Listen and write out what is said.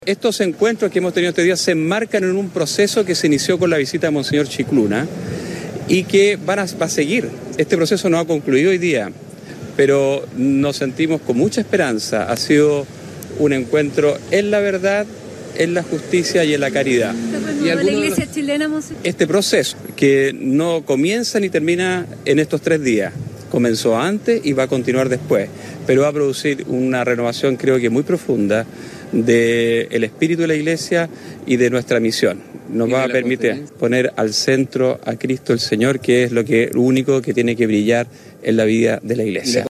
Estos encuentros que hemos tenido este día se enmarcan en un proceso que se inició con la visita de Monseñor Scicluna y que va a seguir. Este proceso no ha concluido hoy día, pero nos sentimos con mucha esperanza. Ha sido un encuentro en la verdad, en la justicia y en la caridad. ¿Y la Iglesia chilena, Monseñor? Este proceso, que no comienza ni termina en estos 3 días, comenzó antes y va a continuar después, pero va a producir una renovación, creo que muy profunda, del espíritu de la Iglesia y de nuestra misión. Nos va a permitir poner al centro a Cristo el Señor, que es lo único que tiene que brillar en la vida de la Iglesia.